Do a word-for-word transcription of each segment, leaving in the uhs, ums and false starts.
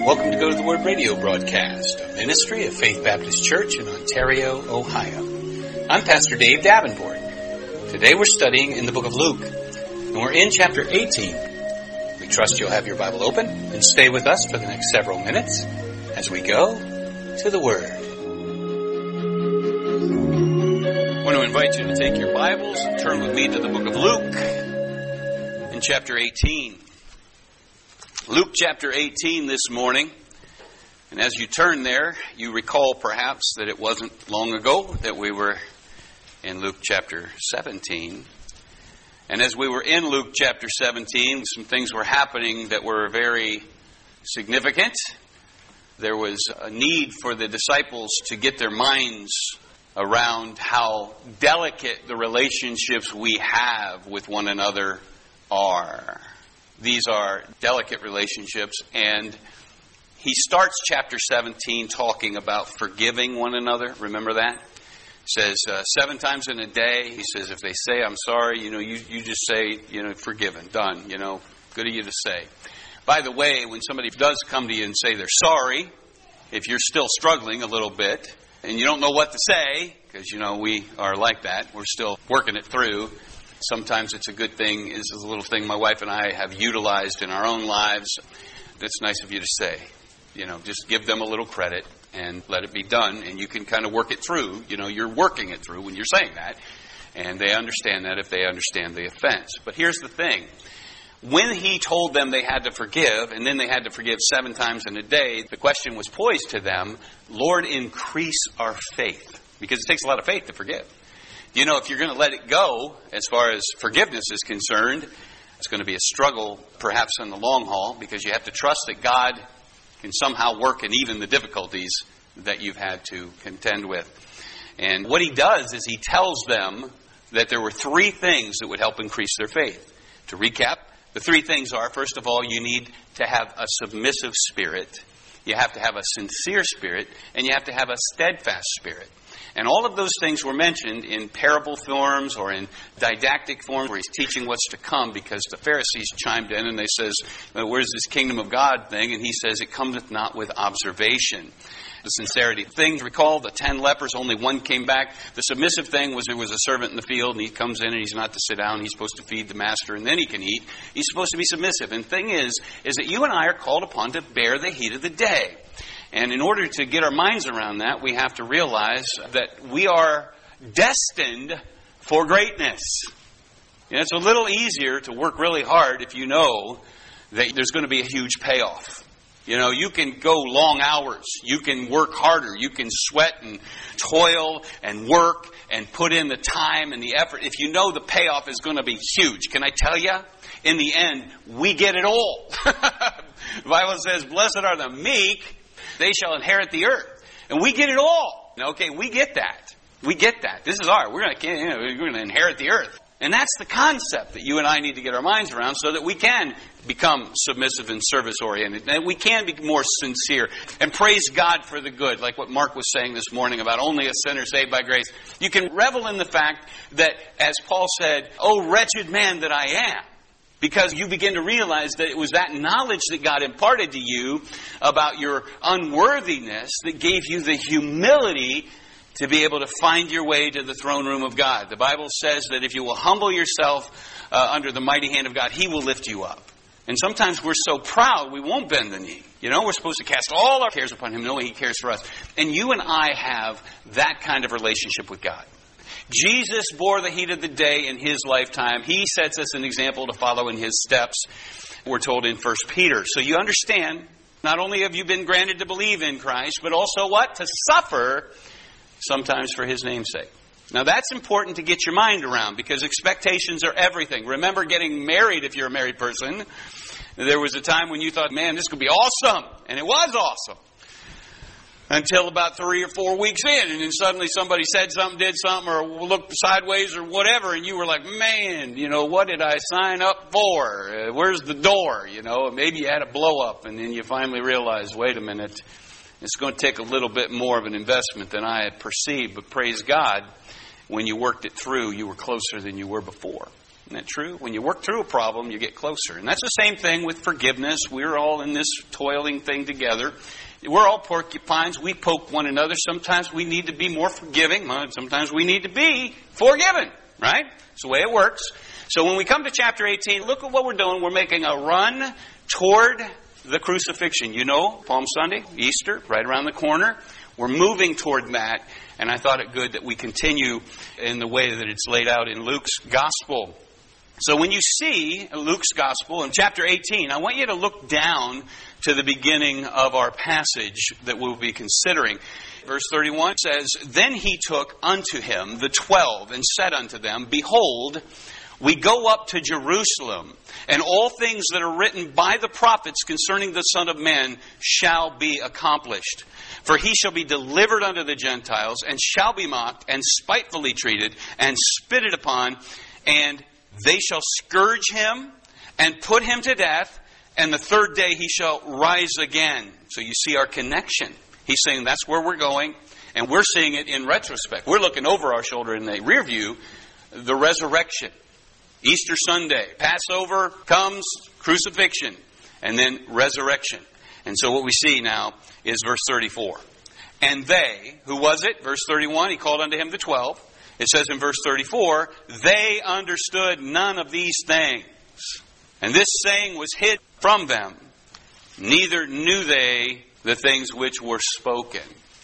Welcome to Go to the Word radio broadcast, a ministry of Faith Baptist Church in Ontario, Ohio. I'm Pastor Dave Davenport. Today we're studying in the book of Luke, and we're in chapter eighteen. We trust you'll have your Bible open and stay with us for the next several minutes as we go to the Word. I want to invite you to take your Bibles and turn with me to the book of Luke in chapter eighteen. Luke chapter eighteen this morning, and as you turn there, you recall perhaps that it wasn't long ago that we were in Luke chapter seventeen. And as we were in Luke chapter seventeen, some things were happening that were very significant. There was a need for the disciples to get their minds around how delicate the relationships we have with one another are. These are delicate relationships, and he starts chapter seventeen talking about forgiving one another. Remember that? He says uh, seven times in a day. He says if they say I'm sorry, you know, you, you just say, you know, forgiven, done, you know, good of you to say. By the way, when somebody does come to you and say they're sorry, if you're still struggling a little bit and you don't know what to say, because, you know, we are like that, we're still working it through. Sometimes it's a good thing, is a little thing my wife and I have utilized in our own lives. That's nice of you to say. You know, just give them a little credit and let it be done, and you can kind of work it through. You know, you're working it through when you're saying that, and they understand that if they understand the offense. But here's the thing. When he told them they had to forgive, and then they had to forgive seven times in a day, the question was posed to them, Lord, increase our faith. Because it takes a lot of faith to forgive. You know, if you're going to let it go, as far as forgiveness is concerned, it's going to be a struggle, perhaps in the long haul, because you have to trust that God can somehow work in even the difficulties that you've had to contend with. And what he does is he tells them that there were three things that would help increase their faith. To recap, the three things are, first of all, you need to have a submissive spirit, you have to have a sincere spirit, and you have to have a steadfast spirit. And all of those things were mentioned in parable forms or in didactic forms where he's teaching what's to come, because the Pharisees chimed in and they says, where's this kingdom of God thing? And he says, it cometh not with observation. The sincerity thing, recall the ten lepers, only one came back. The submissive thing was there was a servant in the field and he comes in and he's not to sit down. He's supposed to feed the master and then he can eat. He's supposed to be submissive. And the thing is, is that you and I are called upon to bear the heat of the day. And in order to get our minds around that, we have to realize that we are destined for greatness. You know, it's a little easier to work really hard if you know that there's going to be a huge payoff. You know, you can go long hours. You can work harder. You can sweat and toil and work and put in the time and the effort if you know the payoff is going to be huge. Can I tell you? In the end, we get it all. The Bible says, blessed are the meek, they shall inherit the earth. And we get it all. Okay, we get that. We get that. This is our, we're going to, you know, we're going to inherit the earth. And that's the concept that you and I need to get our minds around so that we can become submissive and service-oriented. And we can be more sincere and praise God for the good, like what Mark was saying this morning about only a sinner saved by grace. You can revel in the fact that, as Paul said, oh, wretched man that I am. Because you begin to realize that it was that knowledge that God imparted to you about your unworthiness that gave you the humility to be able to find your way to the throne room of God. The Bible says that if you will humble yourself uh, under the mighty hand of God, He will lift you up. And sometimes we're so proud we won't bend the knee. You know, we're supposed to cast all our cares upon Him, knowing He cares for us. And you and I have that kind of relationship with God. Jesus bore the heat of the day in His lifetime. He sets us an example to follow in His steps, we're told in First Peter. So you understand, not only have you been granted to believe in Christ, but also what? To suffer sometimes for His name's sake. Now that's important to get your mind around because expectations are everything. Remember getting married if you're a married person. There was a time when you thought, man, this could be awesome. And it was awesome. Until about three or four weeks in, and then suddenly somebody said something, did something, or looked sideways or whatever, and you were like, man, you know, what did I sign up for? Uh, where's the door? You know, maybe you had a blow up, and then you finally realized, wait a minute, it's going to take a little bit more of an investment than I had perceived, but praise God, when you worked it through, you were closer than you were before. Isn't that true? When you work through a problem, you get closer. And that's the same thing with forgiveness. We're all in this toiling thing together. We're all porcupines. We poke one another. Sometimes we need to be more forgiving. Sometimes we need to be forgiven. Right? It's the way it works. So when we come to chapter eighteen, look at what we're doing. We're making a run toward the crucifixion. You know, Palm Sunday, Easter, right around the corner. We're moving toward that. And I thought it good that we continue in the way that it's laid out in Luke's Gospel. So when you see Luke's Gospel in chapter eighteen, I want you to look down to the beginning of our passage that we'll be considering. Verse thirty-one says, Then he took unto him the twelve, and said unto them, Behold, we go up to Jerusalem, and all things that are written by the prophets concerning the Son of Man shall be accomplished. For he shall be delivered unto the Gentiles, and shall be mocked, and spitefully treated, and spitted upon, and they shall scourge him, and put him to death, and the third day he shall rise again. So you see our connection. He's saying that's where we're going, and we're seeing it in retrospect. We're looking over our shoulder in the rear view, the resurrection. Easter Sunday, Passover comes, crucifixion, and then resurrection. And so what we see now is verse thirty-four. And they, who was it? Verse thirty-one, he called unto him the twelve. It says in verse thirty-four, they understood none of these things. And this saying was hid from them. Neither knew they the things which were spoken.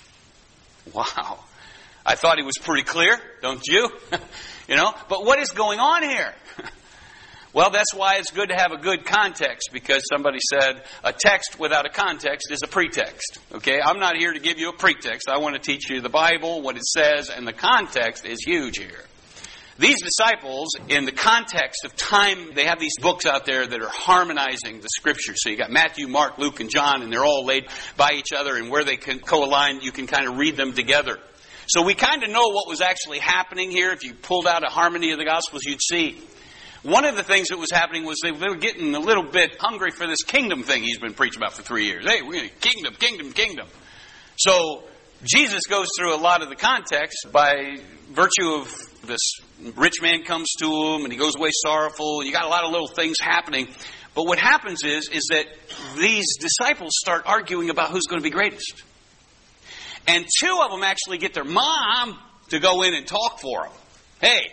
Wow. I thought he was pretty clear, don't you? You know, but what is going on here? Well, that's why it's good to have a good context, because somebody said a text without a context is a pretext. Okay, I'm not here to give you a pretext. I want to teach you the Bible, what it says, and the context is huge here. These disciples, in the context of time, they have these books out there that are harmonizing the Scriptures. So you got Matthew, Mark, Luke, and John, and they're all laid by each other, and where they can co-align, you can kind of read them together. So we kind of know what was actually happening here. If you pulled out a harmony of the Gospels, you'd see. One of the things that was happening was they were getting a little bit hungry for this kingdom thing he's been preaching about for three years. Hey, we're going to kingdom, kingdom, kingdom. So Jesus goes through a lot of the context by virtue of this rich man comes to him and he goes away sorrowful, and you got a lot of little things happening. But what happens is, is that these disciples start arguing about who's going to be greatest. And two of them actually get their mom to go in and talk for them. Hey,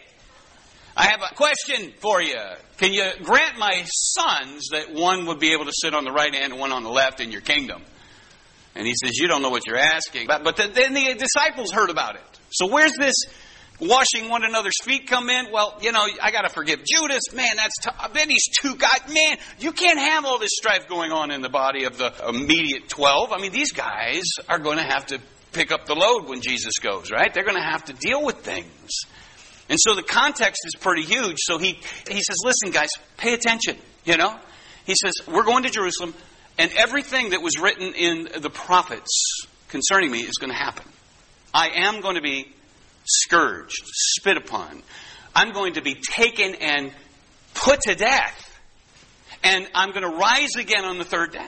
I have a question for you. Can you grant my sons that one would be able to sit on the right hand and one on the left in your kingdom? And he says, you don't know what you're asking. But, but then the disciples heard about it. So where's this washing one another's feet come in? Well, you know, I got to forgive Judas. Man, that's tough. Then these two guys, man, you can't have all this strife going on in the body of the immediate twelve. I mean, these guys are going to have to pick up the load when Jesus goes, right? They're going to have to deal with things. And so the context is pretty huge. So he, he says, listen, guys, pay attention, you know. He says, we're going to Jerusalem, and everything that was written in the prophets concerning me is going to happen. I am going to be scourged, spit upon. I'm going to be taken and put to death. And I'm going to rise again on the third day.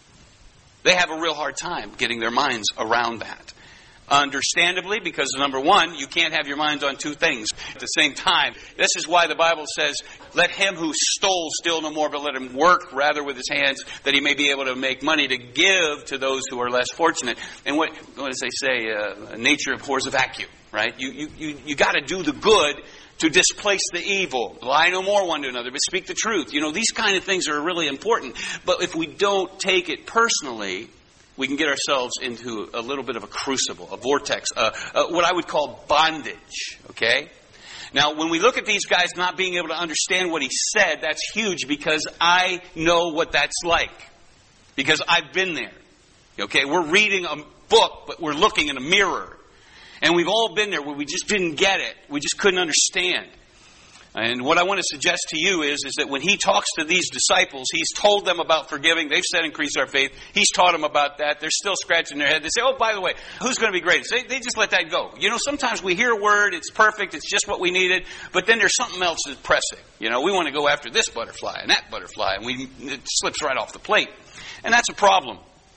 They have a real hard time getting their minds around that. Understandably, because number one, you can't have your minds on two things at the same time. This is why the Bible says, let him who stole steal no more, but let him work rather with his hands, that he may be able to make money to give to those who are less fortunate. And what, what does they say? Uh, nature abhors a vacuum, right? You, you, you, you got to do the good to displace the evil. Lie no more one to another, but speak the truth. You know, these kind of things are really important. But if we don't take it personally, we can get ourselves into a little bit of a crucible, a vortex, uh, uh, what I would call bondage, okay? Now, when we look at these guys not being able to understand what he said, that's huge, because I know what that's like. Because I've been there, okay? We're reading a book, but we're looking in a mirror. And we've all been there where we just didn't get it. We just couldn't understand. And what I want to suggest to you is, is that when he talks to these disciples, he's told them about forgiving. They've said increase our faith. He's taught them about that. They're still scratching their head. They say, oh, by the way, who's going to be greatest? They, they just let that go. You know, sometimes we hear a word, it's perfect, it's just what we needed, but then there's something else that's pressing. You know, we want to go after this butterfly and that butterfly, and we it slips right off the plate. And that's a problem.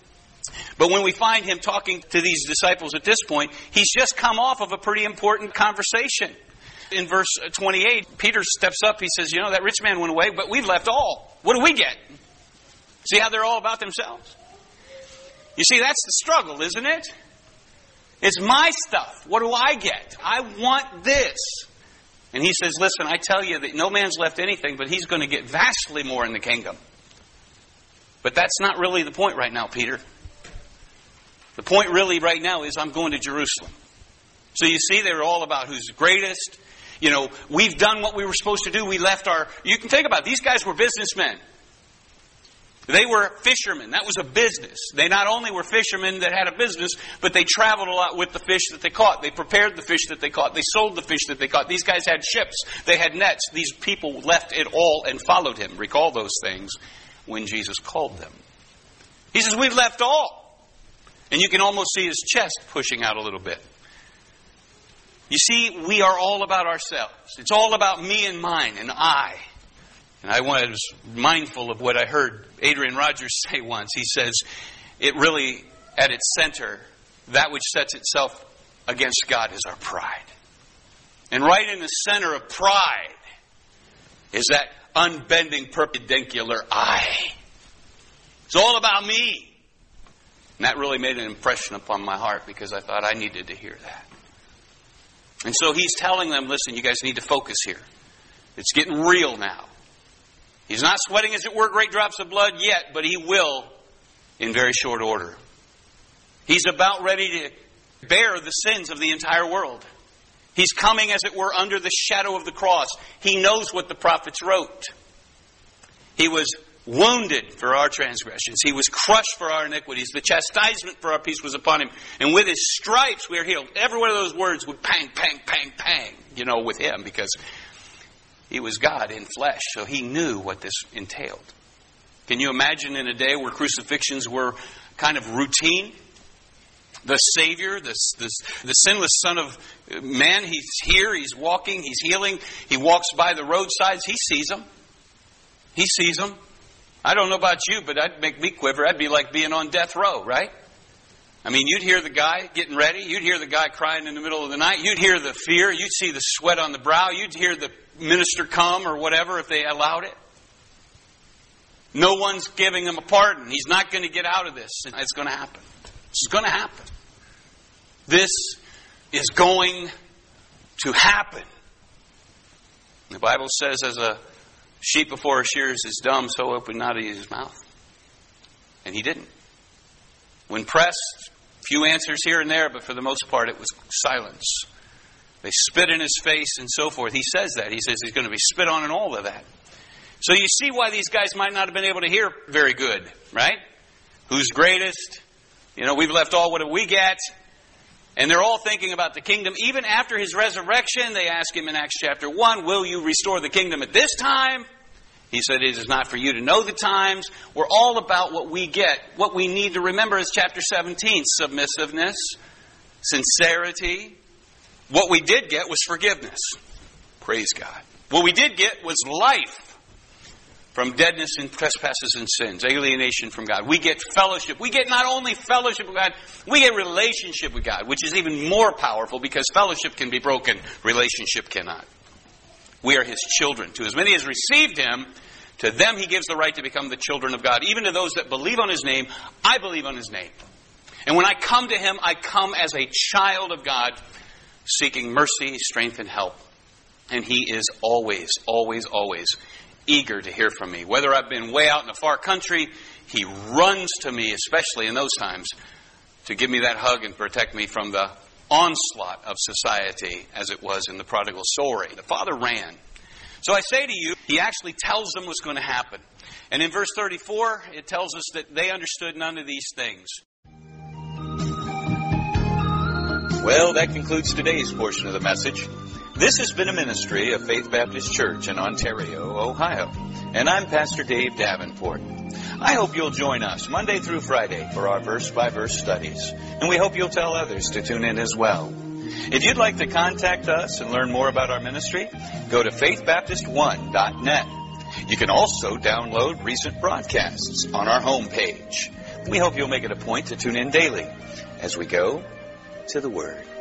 But when we find him talking to these disciples at this point, he's just come off of a pretty important conversation. In verse twenty-eight, Peter steps up. He says, you know, that rich man went away, but we've left all. What do we get? See how they're all about themselves? You see, that's the struggle, isn't it? It's my stuff. What do I get? I want this. And he says, listen, I tell you that no man's left anything, but he's going to get vastly more in the kingdom. But that's not really the point right now, Peter. The point really right now is I'm going to Jerusalem. So you see, they're all about who's greatest. You know, we've done what we were supposed to do. We left our... You can think about it. These guys were businessmen. They were fishermen. That was a business. They not only were fishermen that had a business, but they traveled a lot with the fish that they caught. They prepared the fish that they caught. They sold the fish that they caught. These guys had ships. They had nets. These people left it all and followed him. Recall those things when Jesus called them. He says, we've left all. And you can almost see his chest pushing out a little bit. You see, we are all about ourselves. It's all about me and mine and I. And I was mindful of what I heard Adrian Rogers say once. He says, it really, at its center, that which sets itself against God is our pride. And right in the center of pride is that unbending perpendicular I. It's all about me. And that really made an impression upon my heart because I thought I needed to hear that. And so he's telling them, listen, you guys need to focus here. It's getting real now. He's not sweating, as it were, great drops of blood yet, but he will in very short order. He's about ready to bear the sins of the entire world. He's coming, as it were, under the shadow of the cross. He knows what the prophets wrote. He was wounded for our transgressions. He was crushed for our iniquities. The chastisement for our peace was upon him. And with his stripes we are healed. Every one of those words would pang, pang, pang, pang, you know, with him, because he was God in flesh, so he knew what this entailed. Can you imagine in a day where crucifixions were kind of routine? The Savior, the, the, the sinless Son of Man, he's here, he's walking, he's healing. He walks by the roadsides, he sees them. He sees them. I don't know about you, but that'd make me quiver. That'd be like being on death row, right? I mean, you'd hear the guy getting ready. You'd hear the guy crying in the middle of the night. You'd hear the fear. You'd see the sweat on the brow. You'd hear the minister come or whatever if they allowed it. No one's giving him a pardon. He's not going to get out of this. It's going to happen. It's going to happen. This is going to happen. The Bible says, as a sheep before her shears is dumb, so open not his mouth. And he didn't. When pressed, few answers here and there, but for the most part it was silence. They spit in his face and so forth. He says that. He says he's going to be spit on and all of that. So you see why these guys might not have been able to hear very good, right? Who's greatest? You know, we've left all. What do we get? And they're all thinking about the kingdom. Even after his resurrection, they ask him in Acts chapter one, will you restore the kingdom at this time? He said, it is not for you to know the times. We're all about what we get. What we need to remember is chapter seventeen. Submissiveness, sincerity. What we did get was forgiveness. Praise God. What we did get was life from deadness and trespasses and sins. Alienation from God. We get fellowship. We get not only fellowship with God, we get relationship with God, which is even more powerful because fellowship can be broken. Relationship cannot. We are his children. To as many as received him, to them he gives the right to become the children of God. Even to those that believe on his name, I believe on his name. And when I come to him, I come as a child of God, seeking mercy, strength, and help. And he is always, always, always eager to hear from me. Whether I've been way out in a far country, he runs to me, especially in those times, to give me that hug and protect me from the onslaught of society as it was in the prodigal story. The father ran. So I say to you, he actually tells them what's going to happen. And in verse thirty-four, it tells us that they understood none of these things. Well, that concludes today's portion of the message. This has been a ministry of Faith Baptist Church in Ontario, Ohio. And I'm Pastor Dave Davenport. I hope you'll join us Monday through Friday for our verse-by-verse studies. And we hope you'll tell others to tune in as well. If you'd like to contact us and learn more about our ministry, go to faith baptist one dot net. You can also download recent broadcasts on our homepage. We hope you'll make it a point to tune in daily as we go to the Word.